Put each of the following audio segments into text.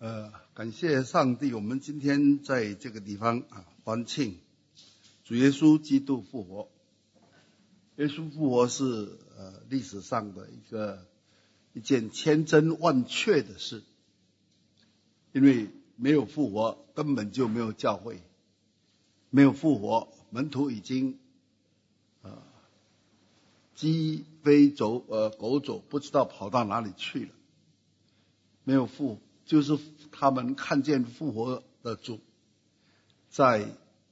感谢上帝，我们今天在这个地方欢庆主耶稣基督复活。耶稣复活是历史上的一件千真万确的事，因为没有复活根本就没有教会，没有复活门徒已经鸡飞狗走，不知道跑到哪里去了。没有复，就是他们看见复活的主，在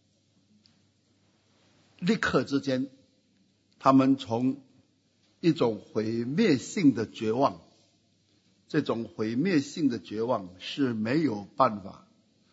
立刻之间，他们从一种毁灭性的绝望，这种毁灭性的绝望是没有办法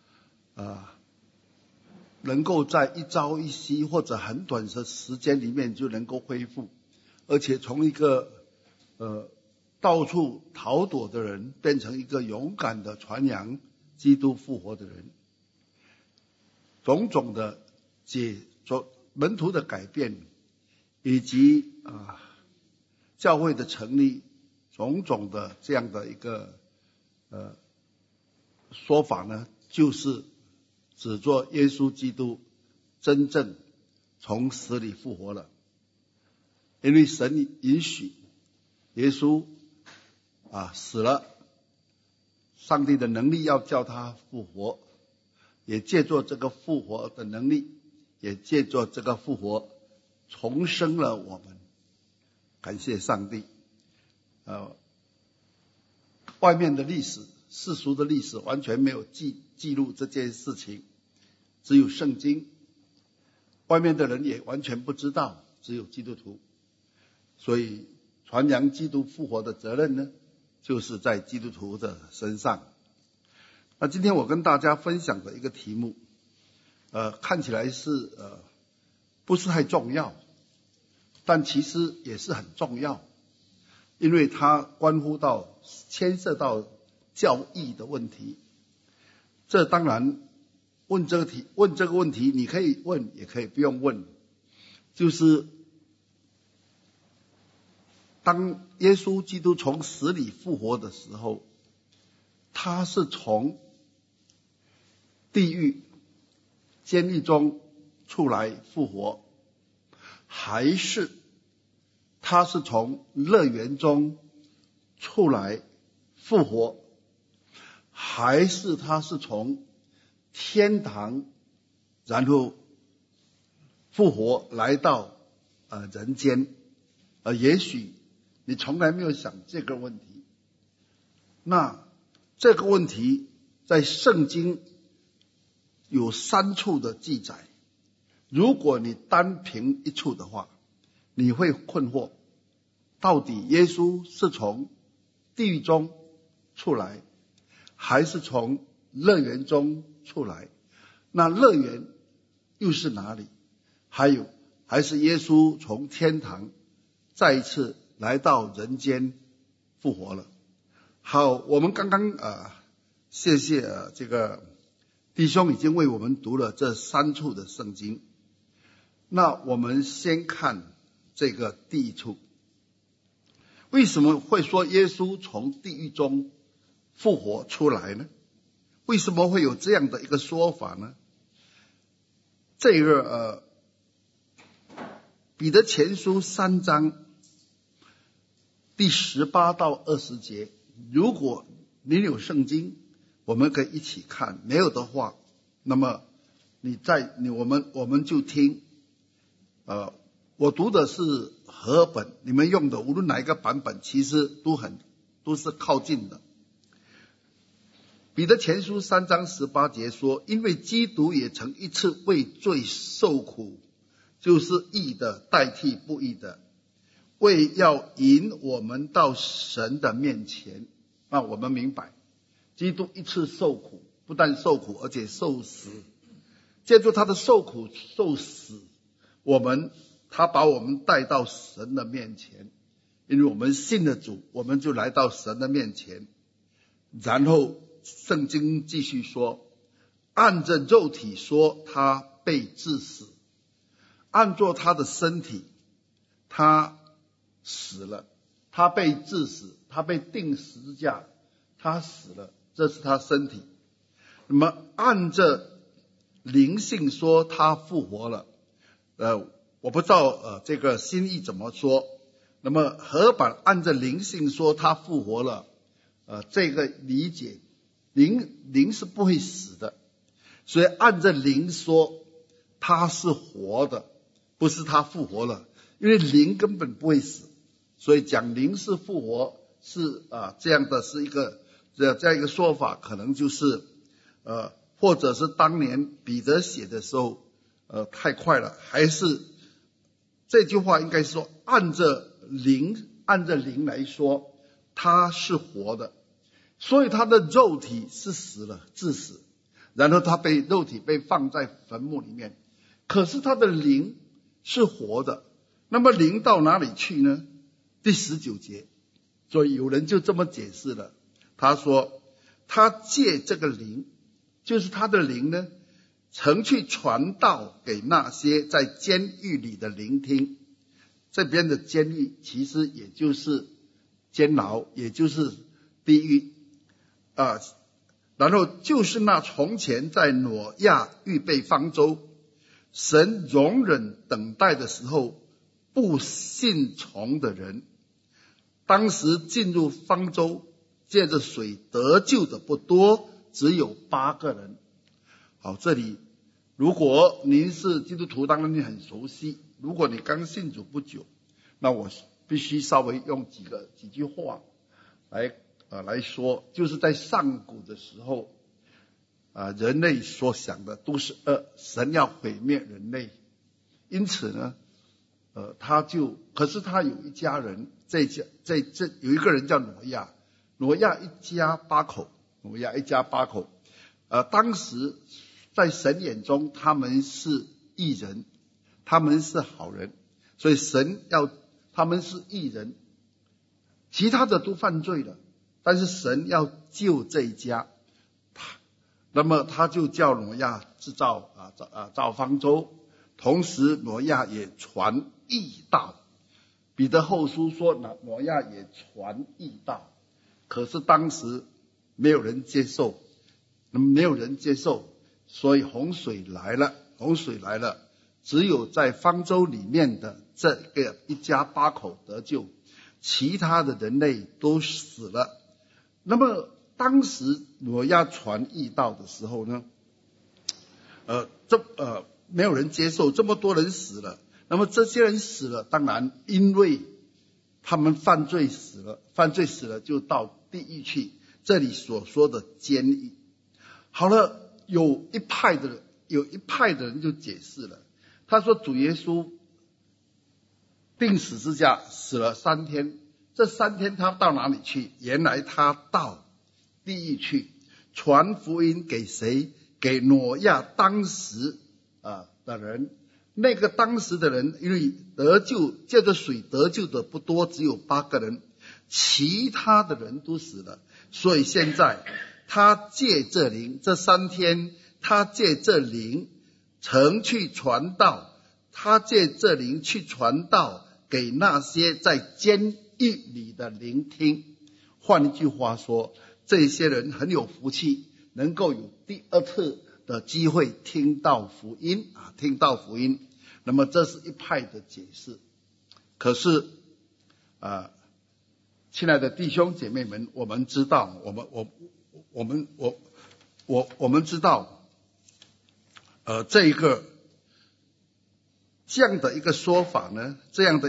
能够在一朝一夕或者很短的时间里面就能够恢复，而且从一个到处逃躲的人变成一个勇敢的传扬基督复活的人。种种的门徒的改变以及教会的成立，种种的这样的一个说法呢，就是指作耶稣基督真正从死里复活了。因为神允许耶稣死了，上帝的能力要叫他复活，也借助这个复活的能力，也借助这个复活重生了我们。感谢上帝。外面的历史，世俗的历史完全没有记录这件事情，只有圣经。外面的人也完全不知道，只有基督徒。所以传扬基督复活的责任呢，就是在基督徒的身上。那今天我跟大家分享的一个题目，看起来是不是太重要，但其实也是很重要，因为它关乎到牵涉到教义的问题。这当然问这个问题，你可以问也可以不用问，就是当耶稣基督从死里复活的时候，他是从地狱监狱中出来复活，还是他是从乐园中出来复活，还是他是从天堂然后复活来到人间？也许你从来没有想这个问题。那这个问题在圣经有3处的记载，如果你单凭一处的话，你会困惑，到底耶稣是从地狱中出来，还是从乐园中出来？那乐园又是哪里？还是耶稣从天堂再一次来到人间复活了？好，我们刚刚谢谢这个弟兄已经为我们读了这3处的圣经。那我们先看这个第一处，为什么会说耶稣从地狱中复活出来呢？为什么会有这样的一个说法呢？这个彼得前书3章第18到20节，如果你有圣经，我们可以一起看，没有的话，那么我们就听。我读的是和合本，你们用的无论哪一个版本，其实都是靠近的。彼得前书3章18节说，因为基督也曾一次为罪受苦，就是义的代替不义的，为要引我们到神的面前。那我们明白，基督一次受苦，不但受苦，而且受死。借助他的受苦受死，他把我们带到神的面前，因为我们信了主，我们就来到神的面前。然后圣经继续说，按着肉体说他被治死，按照他的身体他死了，他被治死，他被钉十字架，他死了， 这是他身体。那么按着灵性说他复活了，我不知道这个新译怎么说。那么和版按着灵性说他复活了，这个理解，灵是不会死的，所以按着灵说他是活的，不是他复活了，因为灵根本不会死，所以讲灵是复活是这样的，是一个这样一个说法，可能就是或者是当年彼得写的时候太快了，还是这句话应该说按着灵来说他是活的，所以他的肉体是死了，致死，然后他肉体被放在坟墓里面，可是他的灵是活的。那么灵到哪里去呢？第19节，所以有人就这么解释了，他说他借这个灵，就是他的灵呢，曾去传道给那些在监狱里的聆听。这边的监狱其实也就是监牢，也就是地狱然后就是那从前在挪亚预备方舟，神容忍等待的时候不信从的人。当时进入方舟借着水得救的不多，只有8个人。好，这里如果您是基督徒，当然你很熟悉，如果你刚信主不久，那我必须稍微用几句话来说，就是在上古的时候人类所想的都是神要毁灭人类，因此呢可是他有一家人，有一个人叫挪亚，挪亚一家8口，当时在神眼中他们是义人，他们是好人，所以他们是义人，其他的都犯罪了，但是神要救这一家，那么他就叫挪亚制造造方舟，同时挪亚也传义道。彼得后书说挪亚也传义道，可是当时没有人接受，所以洪水来了，只有在方舟里面的这个一家8口得救，其他的人类都死了。那么当时挪亚传义道的时候呢，没有人接受，这么多人死了。那么这些人死了，当然因为他们犯罪死了就到地狱去，这里所说的监狱。好了，有一派的人就解释了，他说主耶稣钉十字架死了3天，这3天他到哪里去？原来他到地狱去传福音给谁？给挪亚当时的人。那个当时的人因为借着水得救的不多，只有8个人，其他的人都死了。所以现在他借这灵，这3天他借这灵曾去传道，他借这灵去传道给那些在监狱里的聆听。换一句话说，这些人很有福气，能够有第2次的机会听到福音。那么这是一派的解释。可是亲爱的弟兄姐妹们，我们知道知道这样的一个说法呢，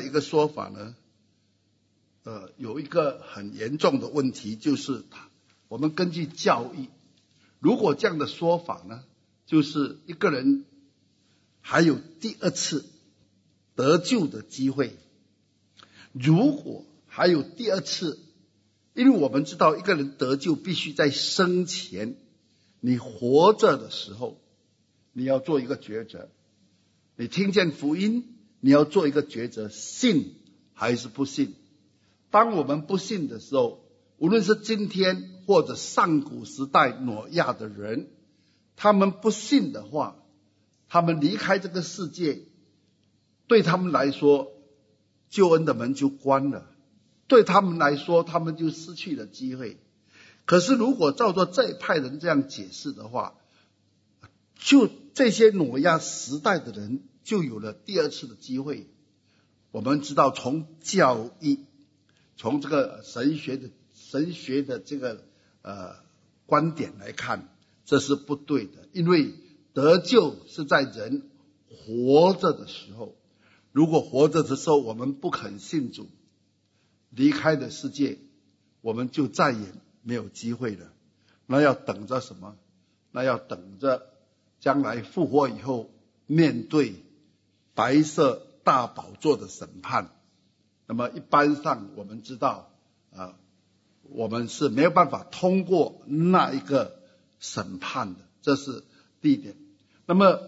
有一个很严重的问题，就是我们根据教义，如果这样的说法呢，就是一个人还有第2次得救的机会。如果还有第2次，因为我们知道一个人得救必须在生前，你活着的时候你要做一个抉择，你听见福音，你要做一个抉择，信还是不信。当我们不信的时候，无论是今天或者上古时代挪亚的人，他们不信的话，他们离开这个世界，对他们来说救恩的门就关了，对他们来说他们就失去了机会。 可是如果照着这一派人这样解释的话，就这些挪亚时代的人就有了第二次的机会。我们知道从教义，从这个神学的这个观点来看，这是不对的。因为得救是在人活着的时候，如果活着的时候我们不肯信主，离开了世界，我们就再也没有机会了。那要等着什么？那要等着将来复活以后，面对白色大宝座的审判。那么一般上我们知道我们是没有办法通过那一个审判的，这是第一点。那么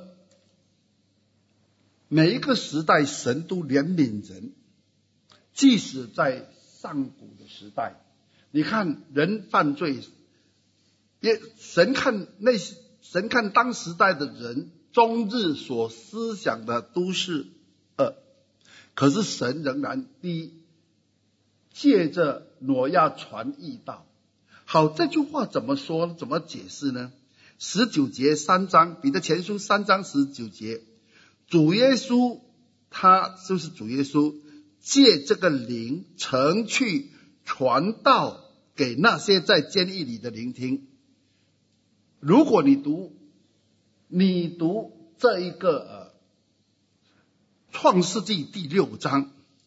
每一个时代神都怜悯人，即使在上古的时代，你看人犯罪，神看当时代的人终日所思想的都是恶，可是神仍然第一借着挪亚传义道。好，这句话怎么说，怎么解释呢？19节3章，彼得前书3章19节，主耶稣，他就是主耶稣借这个灵曾去传道给那些在监狱里的聆听。如果你读这一个创世纪第6章，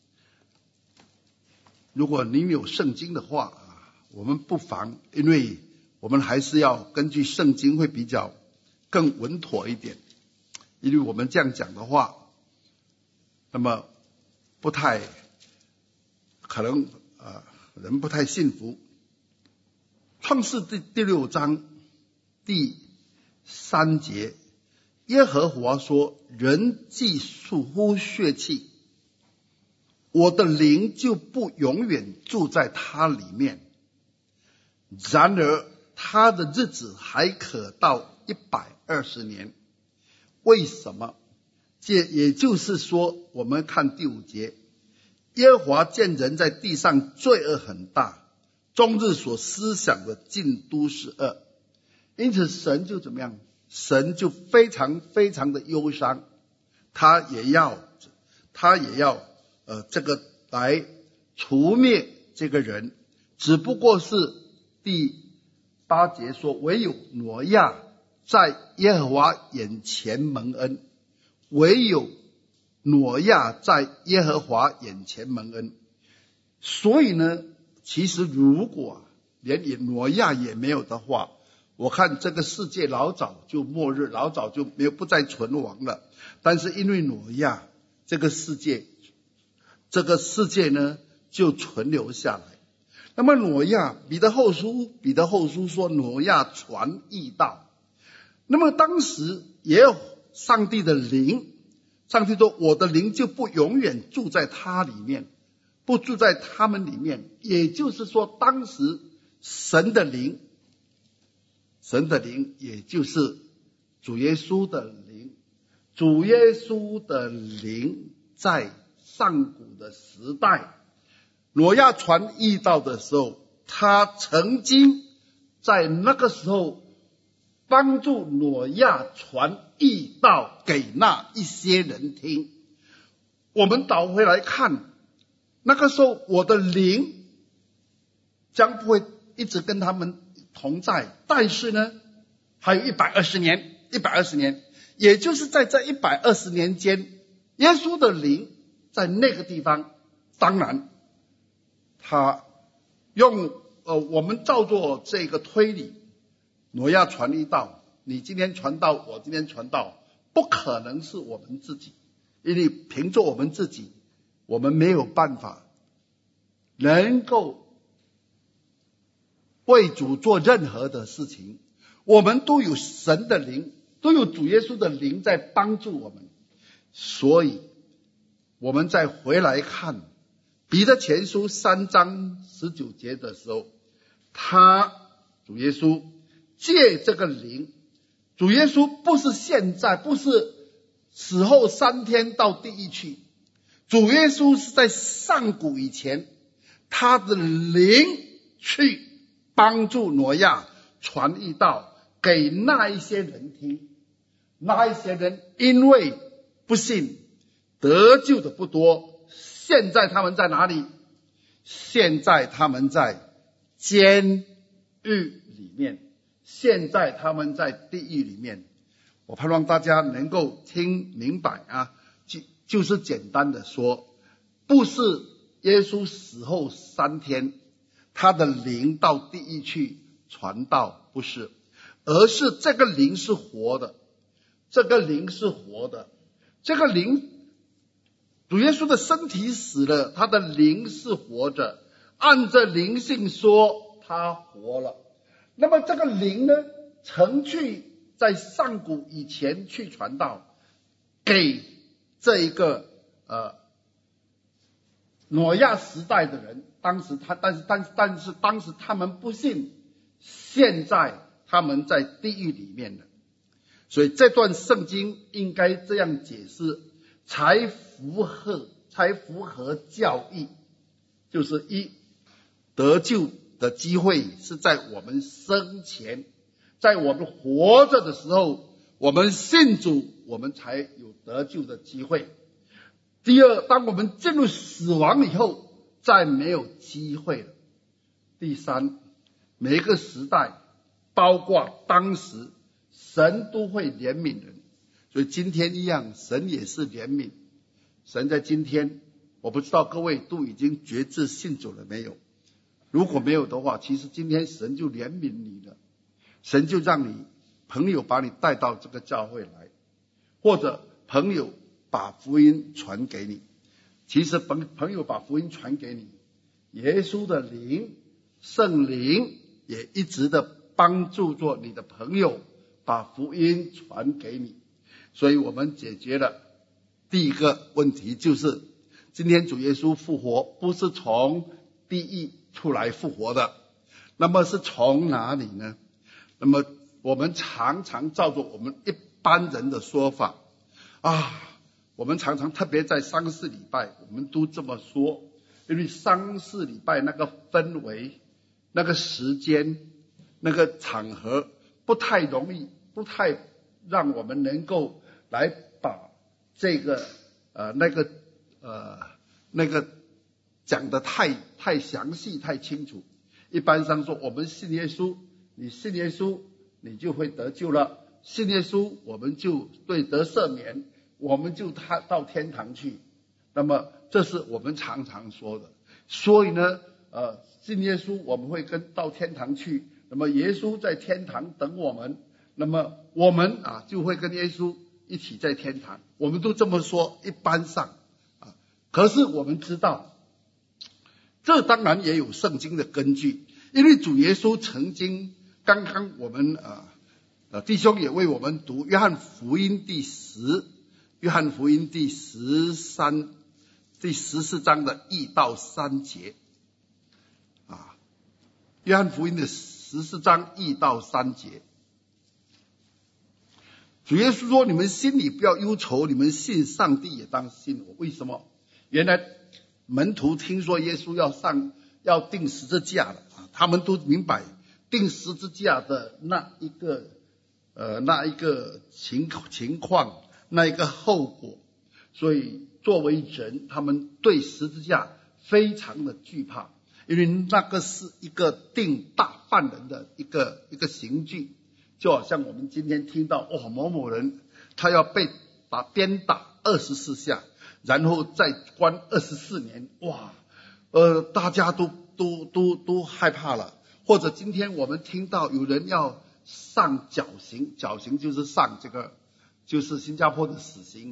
如果你有圣经的话，我们不妨，因为我们还是要根据圣经会比较更稳妥一点，因为我们这样讲的话，那么不太可能人不太信服。创世第6章第3节，耶和华说，人既属乎血气，我的灵就不永远住在他里面，然而他的日子还可到120年。为什么？也就是说，我们看第5节，耶和华见人在地上罪恶很大，终日所思想的尽都是恶，因此神就怎么样？神就非常非常的忧伤，他也要这个来除灭这个人。只不过是第8节说，唯有挪亚在耶和华眼前蒙恩，唯有挪亚在耶和华眼前蒙恩。所以呢，其实如果连挪亚也没有的话，我看这个世界老早就末日，老早就不再存亡了。但是因为挪亚，这个世界呢就存留下来。那么挪亚，彼得后书说挪亚传义道。那么当时也有上帝的灵，上帝说我的灵就不永远住在他里面，不住在他们里面。也就是说，当时神的灵也就是主耶稣的灵，主耶稣的灵在上古的时代，挪亚传义道的时候，他曾经在那个时候帮助挪亚传义道给那一些人听。我们倒回来看，那个时候我的灵将不会一直跟他们同在，但是呢还有120年，也就是在这120年间，耶稣的灵在那个地方。当然他用我们照做这个推理，挪亚传义道，你今天传道，我今天传道，不可能是我们自己，因为凭着我们自己，我们没有办法能够为主做任何的事情。我们都有神的灵，都有主耶稣的灵在帮助我们。所以我们再回来看彼得前书3章19节的时候，主耶稣借这个灵，主耶稣不是现在，不是死后3天到地狱去，主耶稣是在上古以前，他的灵去帮助挪亚传译道给那一些人听。那一些人因为不信，得救的不多。现在他们在哪里？现在他们在监狱里面，现在他们在地狱里面。我盼望大家能够听明白啊，就是简单的说，不是耶稣死后3天他的灵到地狱去传道，不是，而是这个灵是活的，这个灵是活的，这个灵，主耶稣的身体死了，他的灵是活着，按着灵性说他活了。那么这个灵呢，曾去在上古以前去传道给这一个挪亚时代的人，当时但是当时他们不信，现在他们在地狱里面了。所以这段圣经应该这样解释，才符合教义，就是一，得救的机会是在我们生前，在我们活着的时候，我们信主，我们才有得救的机会。第二，当我们进入死亡以后，再没有机会了。第三，每一个时代，包括当时，神都会怜悯人。所以今天一样，神也是怜悯。神在今天，我不知道各位都已经决志信主了没有？如果没有的话，其实今天神就怜悯你了，神就让你朋友把你带到这个教会来，或者朋友把福音传给你。其实朋友把福音传给你，耶稣的灵，圣灵也一直的帮助做你的朋友，把福音传给你。所以我们解决了第一个问题，就是今天主耶稣复活不是从地狱出来复活的，那么是从哪里呢？那么我们常常照着我们一般人的说法我们常常特别在丧事礼拜，我们都这么说，因为丧事礼拜那个氛围、那个时间、那个场合不太容易，不太让我们能够来把这个那个讲得太详细、太清楚。一般上说，我们信耶稣，你信耶稣，你就会得救了；信耶稣，我们就对得赦免，我们就到天堂去。那么这是我们常常说的。所以呢，信耶稣我们会到天堂去，那么耶稣在天堂等我们，那么我们就会跟耶稣一起在天堂。我们都这么说，一般上可是我们知道，这当然也有圣经的根据，因为主耶稣曾经，刚刚我们弟兄也为我们读约翰福音第14章的1到3节约翰福音的14章1到3节，主耶稣说：你们心里不要忧愁，你们信上帝也当信我。为什么？原来门徒听说耶稣要钉十字架了他们都明白钉十字架的那一个情况，那一个后果，所以作为人，他们对十字架非常的惧怕，因为那个是一个定大犯人的一个刑具。就好像我们今天听到某某人他要被鞭打24下，然后再关24年，大家都害怕了。或者今天我们听到有人要上绞刑，绞刑就是上这个，就是新加坡的死刑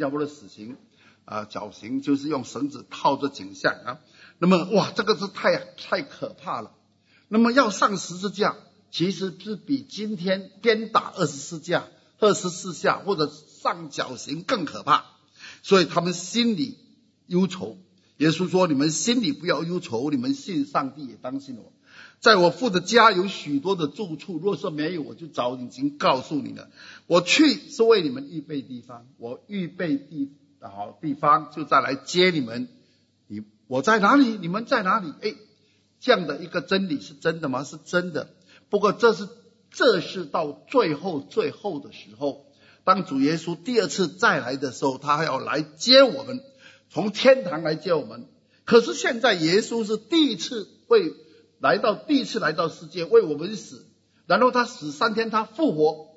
绞刑就是用绳子套着颈项那么这个是太可怕了。那么要上十字架，其实是比今天鞭打24下或者上绞刑更可怕，所以他们心里忧愁。耶稣说：你们心里不要忧愁，你们信上帝也当信我。在我父的家有许多的住处，若是没有，我就早已经告诉你了。我去是为你们预备地方，我预备好地方就再来接你们。我在哪里，你们在哪里？ 这样的一个真理是真的吗？是真的。不过这是到最后的时候，当主耶稣第二次再来的时候，他要来接我们，从天堂来接我们。可是现在耶稣是第一次来到世界为我们死，然后他死3天，他复活，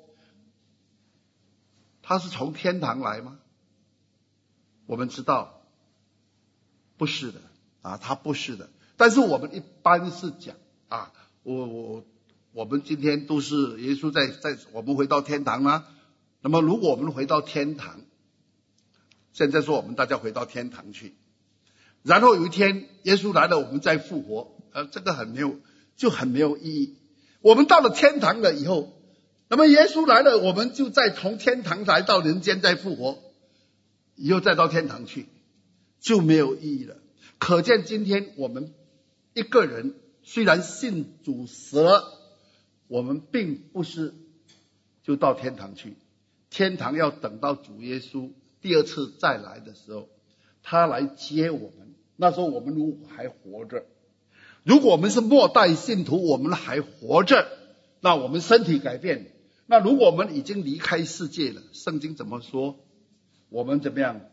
他是从天堂来吗？我们知道不是的啊，他不是的。但是我们一般是讲啊，我们今天都是耶稣在我们回到天堂啦。那么如果我们回到天堂，现在说我们大家回到天堂去，然后有一天耶稣来了，我们再复活，这个很没有意义。我们到了天堂了以后，那么耶稣来了，我们就再从天堂来到人间再复活，以后再到天堂去，就没有意义了。可见今天我们一个人虽然信主死了，我们并不是就到天堂去，天堂要等到主耶稣第二次再来的时候，他来接我们。那时候我们如果还活着，如果我们是末代信徒，我们还活着，那我们身体改变。那如果我们已经离开世界了，圣经怎么说？我们怎么样？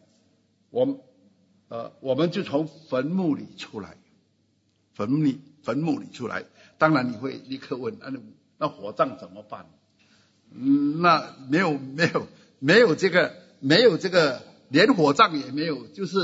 我们就从坟墓里出来，坟墓里出来。当然你会立刻问，那火葬怎么办？那没有这个，连火葬也没有，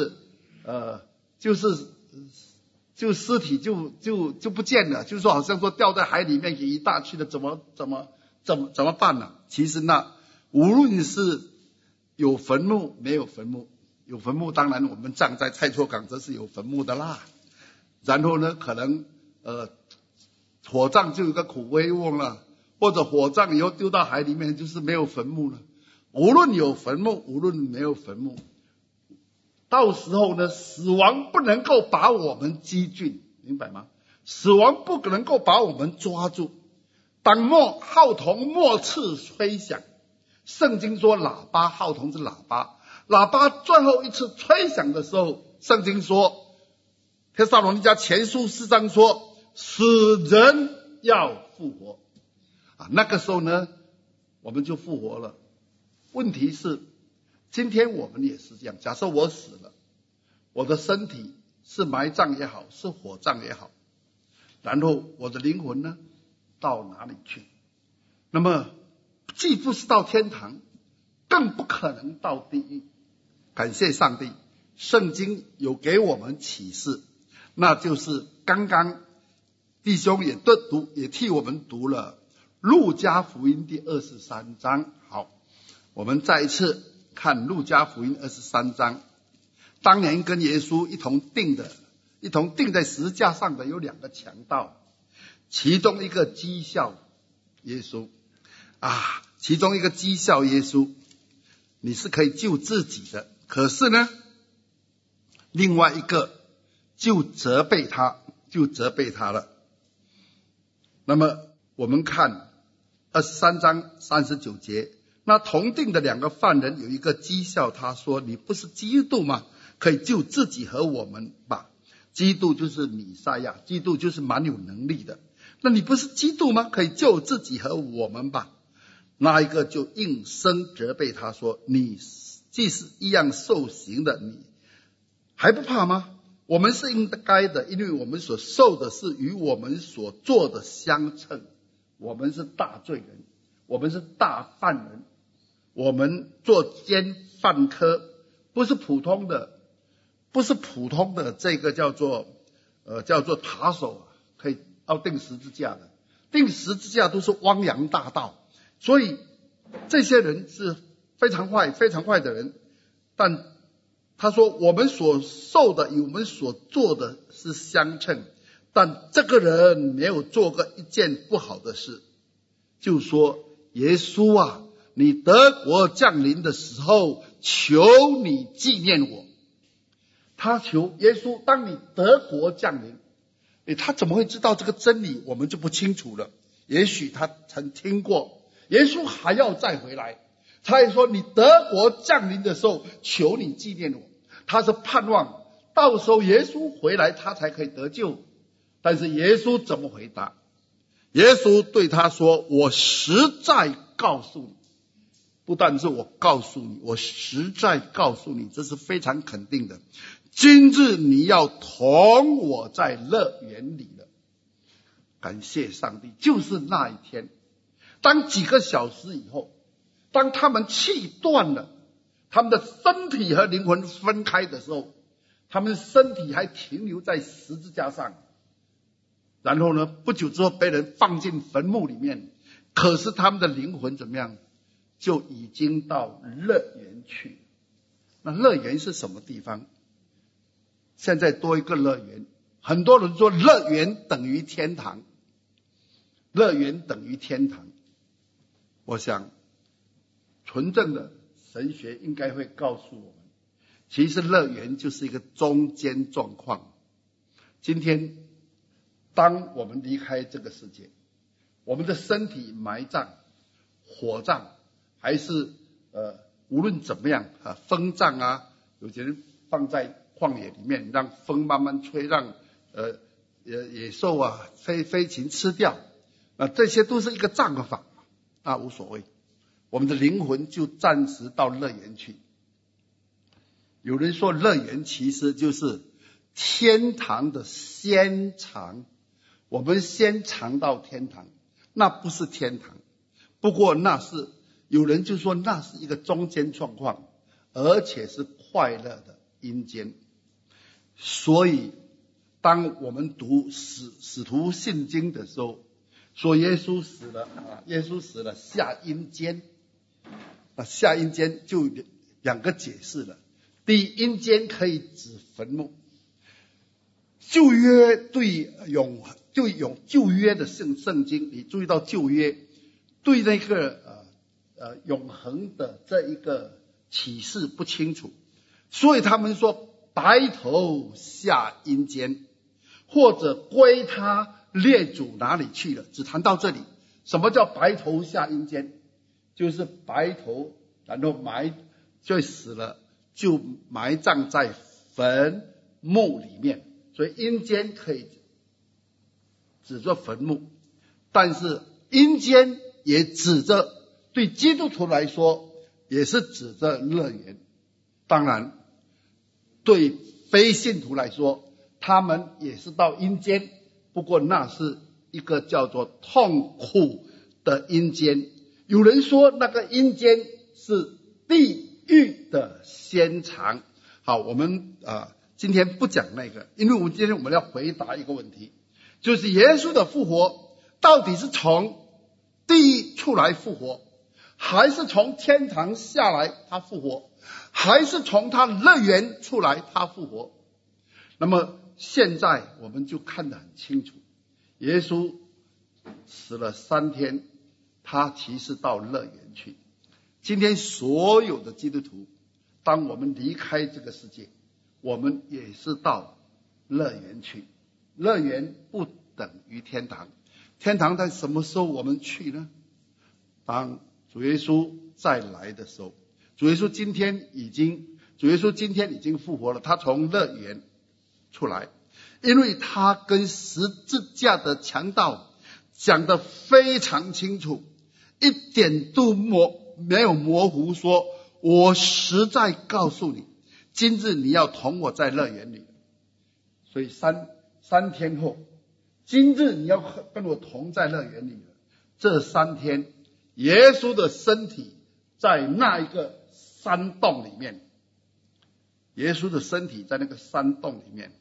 就尸体就不见了，就是说好像说掉在海里面给一大去的，怎么办呢？其实呢，无论是有坟墓没有坟墓，有坟墓当然我们葬在蔡厝港这是有坟墓的啦。然后呢，可能火葬就有个苦威翁了，或者火葬以后丢到海里面就是没有坟墓了。无论有坟墓，无论没有坟墓，到时候呢，死亡不能够把我们击俊，明白吗？死亡不能够把我们抓住。当号筒末次吹响，圣经说喇叭，号筒是喇叭，喇叭最后一次吹响的时候，圣经说帖撒罗尼迦前书4章说死人要复活啊，那个时候呢我们就复活了。问题是今天我们也是这样，假设我死了，我的身体是埋葬也好，是火葬也好，然后我的灵魂呢到哪里去？那么既不是到天堂，更不可能到地狱。感谢上帝，圣经有给我们启示，那就是刚刚弟兄也替我们读了路加福音第23章。好，我们再一次看路加福音23章。当年跟耶稣一同钉在十字架上的有2个强盗，其中一个讥笑耶稣你是可以救自己的，可是呢另外一个就责备他了。那么我们看23章39节，那同定的2个犯人有一个讥笑他说，你不是基督吗？可以救自己和我们吧。基督就是弥赛亚，基督就是蛮有能力的，那你不是基督吗？可以救自己和我们吧。那一个就应声责备他说，你既是一样受刑的，你还不怕吗？我们是应该的，因为我们所受的是与我们所做的相称。我们是大罪人，我们是大犯人，我们做奸犯科，不是普通的这个叫做扒手，可以要钉十字架的。钉十字架都是汪洋大盗，所以这些人是非常坏的人。但他说我们所受的与我们所做的是相称，但这个人没有做过一件不好的事，就说耶稣啊，你得国降临的时候，求你纪念我。他求耶稣，当你得国降临，他怎么会知道这个真理？我们就不清楚了。也许他曾听过耶稣还要再回来，他也说你得国降临的时候，求你纪念我。他是盼望到时候耶稣回来他才可以得救， 但是耶稣怎么回答？耶稣对他说，我实在告诉你，不但是我告诉你，我实在告诉你，这是非常肯定的，今日你要同我在乐园里了。感谢上帝，就是那一天，当几个小时以后，当他们气断了，他们的身体和灵魂分开的时候，他们身体还停留在十字架上，然后呢，不久之后被人放进坟墓里面，可是他们的灵魂怎么样？就已经到乐园去。那乐园是什么地方？现在多一个乐园，很多人说乐园等于天堂，乐园等于天堂。我想纯正的神学应该会告诉我们，其实乐园就是一个中间状况。今天当我们离开这个世界，我们的身体埋葬、火葬，还是无论怎么样风葬啊，有些人放在旷野里面，让风慢慢吹，让野兽啊飞禽吃掉，这些都是一个葬法，那无所谓。我们的灵魂就暂时到乐园去。有人说乐园其实就是天堂的先尝，我们先尝到天堂，那不是天堂，不过那是有人就说那是一个中间状况，而且是快乐的阴间。所以当我们读使徒信经的时候，说耶稣死了下阴间，下阴间就两个解释了。第一，阴间可以指坟墓。旧约对旧约的圣经，你注意到旧约对那个永恒的这一个启示不清楚，所以他们说白头下阴间，或者归他列祖哪里去了，只谈到这里。什么叫白头下阴间？就是白头然后就死了，就埋葬在坟墓里面。所以阴间可以指着坟墓，但是阴间也指着，对基督徒来说也是指着乐园。当然对非信徒来说，他们也是到阴间，不过那是一个叫做痛苦的阴间。有人说那个阴间是地狱的先尝。好，我们今天不讲那个，因为今天我们要回答一个问题，就是耶稣的复活到底是从地狱出来复活，还是从天堂下来他复活，还是从他乐园出来他复活？那么现在我们就看得很清楚，耶稣死了3天，他其实到乐园去。今天所有的基督徒，当我们离开这个世界，我们也是到乐园去。乐园不等于天堂，天堂在什么时候我们去呢？当主耶稣再来的时候。主耶稣今天已经复活了，他从乐园出来，因为他跟十字架的强盗讲得非常清楚，一点都没有模糊，说我实在告诉你，今日你要同我在乐园里。所以三天后，今日你要跟我同在乐园里了。这3天，耶稣的身体在那一个山洞里面，耶稣的身体在那个山洞里面。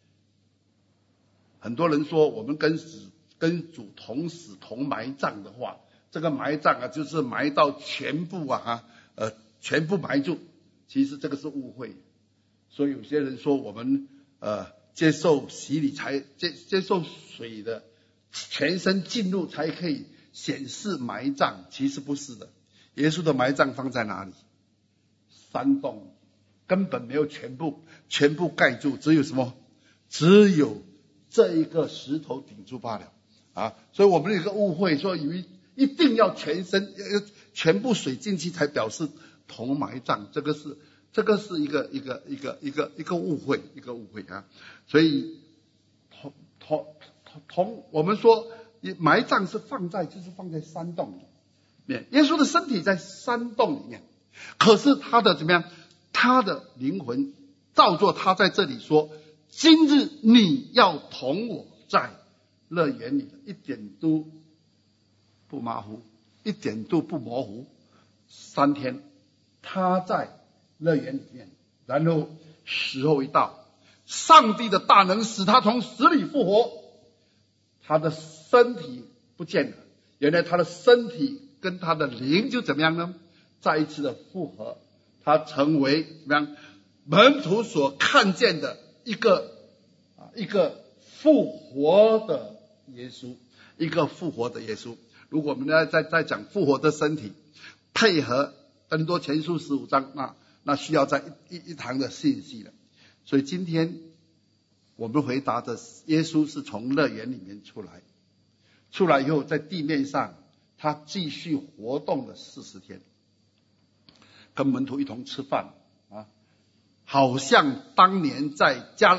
很多人说我们跟主同死同埋葬的话，这个埋葬就是埋到全部全部埋住，其实这个是误会。所以有些人说我们接受洗礼才接受水的全身进入才可以显示埋葬，其实不是的。耶稣的埋葬放在哪里？山洞，根本没有全部盖住，只有什么？只有这一个石头顶住罢了所以我们有一个误会，说以为一定要全部水进去才表示同埋葬，这个是一个误会，所以我们说埋葬是放在山洞里面，耶稣的身体在山洞里面，可是他的怎么样？他的灵魂照作他在这里说，今日你要同我在乐园里，一点都不马虎，一点都不模糊。3天他在乐园里面，然后时候一到，上帝的大能使他从死里复活，他的身体不见了，原来他的身体跟他的灵就怎么样呢？再一次的复合，他成为怎么样？门徒所看见的一个复活的耶稣，一个复活的耶稣。如果我们再讲复活的身体，配合更多前书15章，那需要在一堂的信息了。所以今天我们回答的，耶稣是从乐园里面出来以后，在地面上他继续活动了40天，跟门徒一同吃饭啊，好像当年在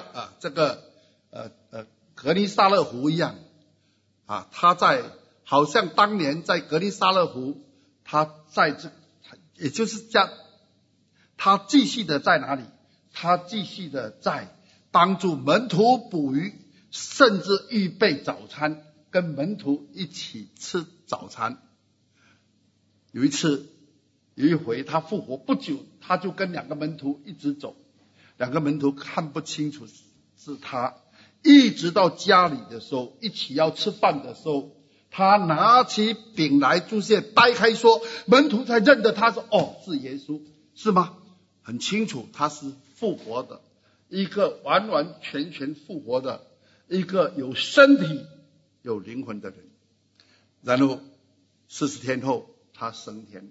格尼撒勒湖一样啊，好像当年在格尼撒勒湖，也就是他继续的在哪里？他继续的在帮助门徒捕鱼，甚至预备早餐，跟门徒一起吃早餐。有一回他复活不久，他就跟2个门徒一直走，2个门徒看不清楚是他，一直到家里的时候，一起要吃饭的时候，他拿起饼来祝谢，掰开说，门徒才认得他，说哦，是耶稣，是吗？很清楚他是复活的，一个完完全全复活的，一个有身体有灵魂的人。然后40天后他升天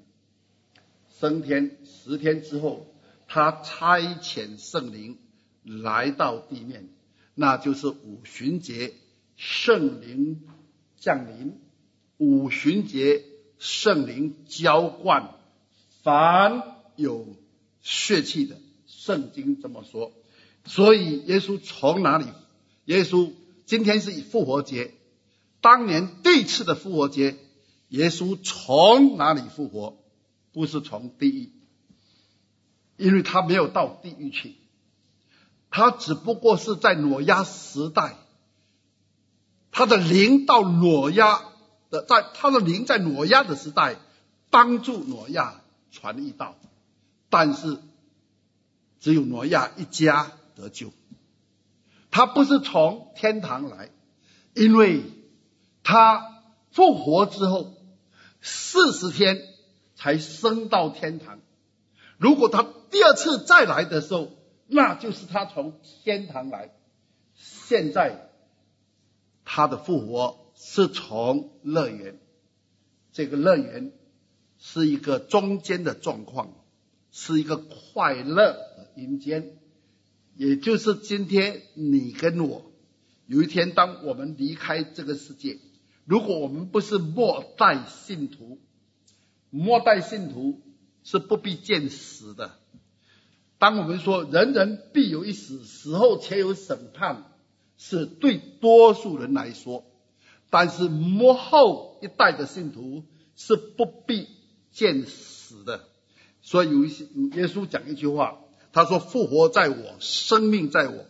10天之后，他差遣圣灵来到地面，那就是五旬节圣灵降临，五旬节圣灵浇灌凡有血气的，圣经这么说。所以耶稣从哪里？耶稣今天是复活节，当年第一次的复活节，耶稣从哪里复活？不是从地狱，因为他没有到地狱去，他只不过是在挪亚时代，他的灵到挪亚的，他的灵在挪亚的时代帮助挪亚传义道，但是只有挪亚一家得救。他不是从天堂来，因为他复活之后40天才升到天堂。如果他第2次再来的时候，那就是他从天堂来。现在他的复活是从乐园，这个乐园是一个中间的状况，是一个快乐的阴间，也就是今天你跟我，有一天当我们离开这个世界，如果我们不是末代信徒，末代信徒是不必见死的。当我们说人人必有一死，死后且有审判，是对多数人来说，但是末后一代的信徒是不必见死的。所以耶稣讲一句话，他说复活在我，生命在我，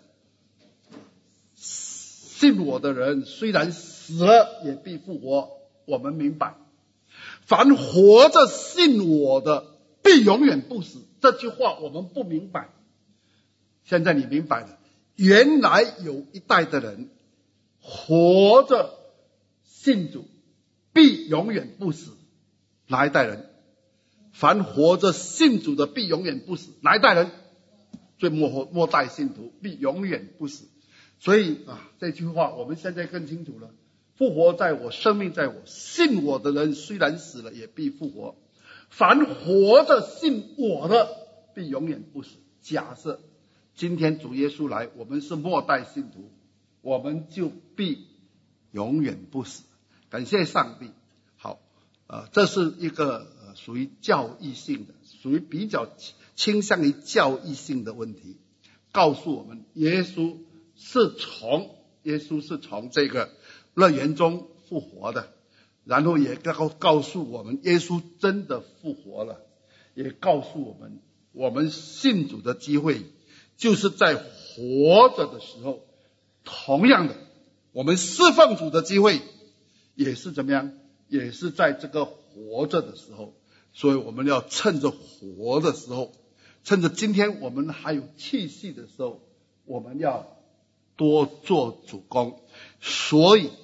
信我的人虽然死了也必复活。我们明白，凡活着信我的必永远不死，这句话我们不明白，现在你明白了，原来有一代的人活着信主必永远不死。哪一代人？凡活着信主的必永远不死。哪一代人？最末代信徒必永远不死。所以这句话我们现在更清楚了，复活在我，生命在我，信我的人虽然死了也必复活。凡活着信我的必永远不死。假设今天主耶稣来，我们是末代信徒，我们就必永远不死。感谢上帝。好，这是一个属于教义性的，属于比较倾向于教义性的问题，告诉我们耶稣是从这个乐园中复活的，然后也告诉我们耶稣真的复活了，也告诉我们，我们信主的机会就是在活着的时候。同样的，我们侍奉主的机会也是怎么样？也是在这个活着的时候。所以我们要趁着活的时候，趁着今天我们还有气息的时候，我们要多做主工。所以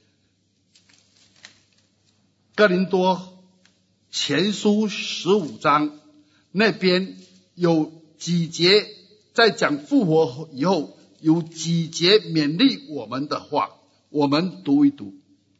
哥林多前书15章那边有几节在讲复活以后，有几节勉励我们的话，我们读一读。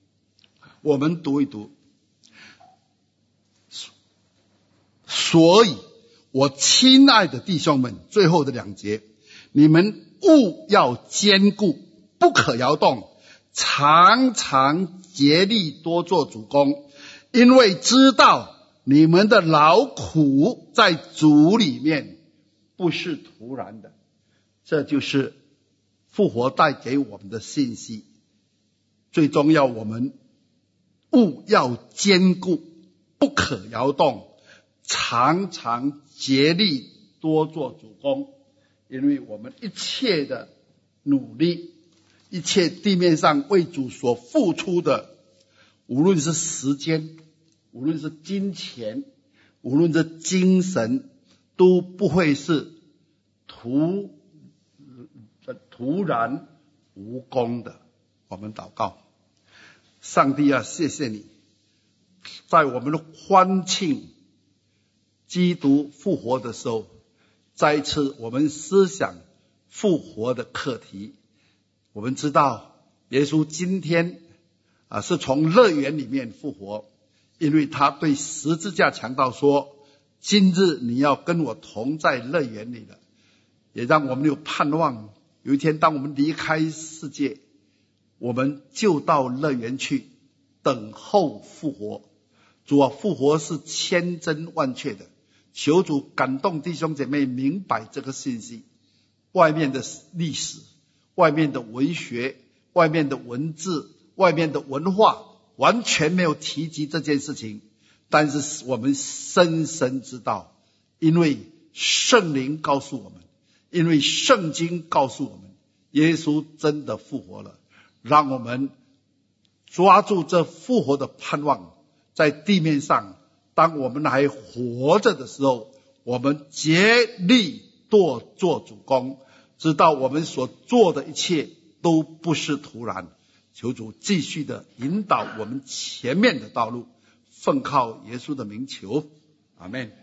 所以我亲爱的弟兄们，最后的2节，你们务要坚固，不可摇动，常常竭力多做主工，因为知道你们的劳苦在主里面不是徒然的。这就是复活带给我们的信息。最重要，我们务要坚固，不可摇动，常常竭力多做主工，因为我们一切的努力，一切地面上为主所付出的，无论是时间，无论是金钱，无论是精神，都不会是徒然无功的。我们祷告，上帝啊，谢谢你，在我们的欢庆基督复活的时候，再一次我们思想复活的课题。我们知道耶稣今天是从乐园里面复活，因为他对十字架强调说，今日你要跟我同在乐园里了。也让我们有盼望，有一天当我们离开世界，我们就到乐园去等候复活。主啊，复活是千真万确的，求主感动弟兄姐妹明白这个信息。外面的历史，外面的文学，外面的文字，外面的文化完全没有提及这件事情，但是我们深深知道，因为圣灵告诉我们，因为圣经告诉我们，耶稣真的复活了。让我们抓住这复活的盼望，在地面上，当我们还活着的时候，我们竭力多做主工，知道我们所做的一切都不是徒然。求主继续的引导我们前面的道路，奉靠耶稣的名求，阿们。